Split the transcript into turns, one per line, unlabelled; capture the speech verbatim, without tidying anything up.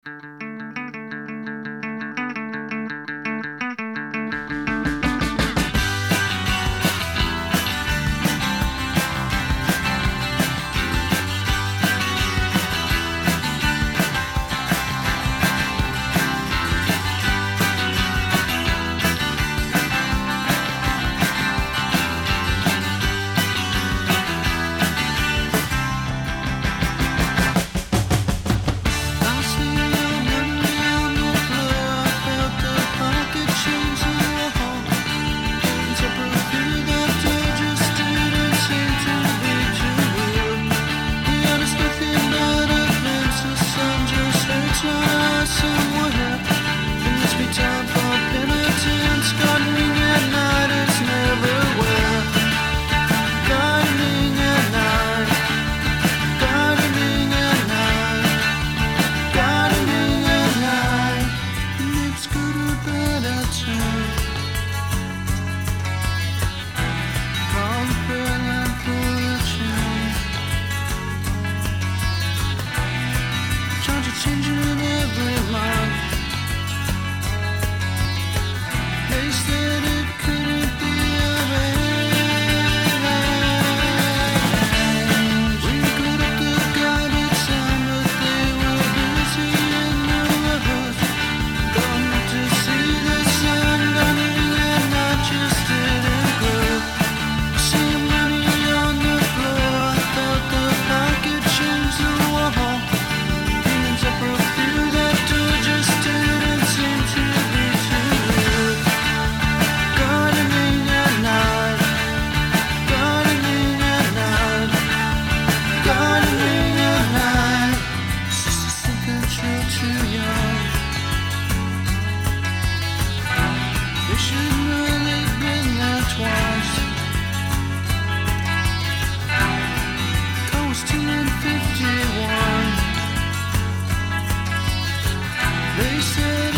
Changing every month. They said it couldn't be arranged. We could have the guided time, but they were busy in the rush. Come to see the sun burning and I just didn't grow. See money on the floor, I thought the pocket changed the wall. They shouldn't really been there twice. Car was two and fifty-one. They said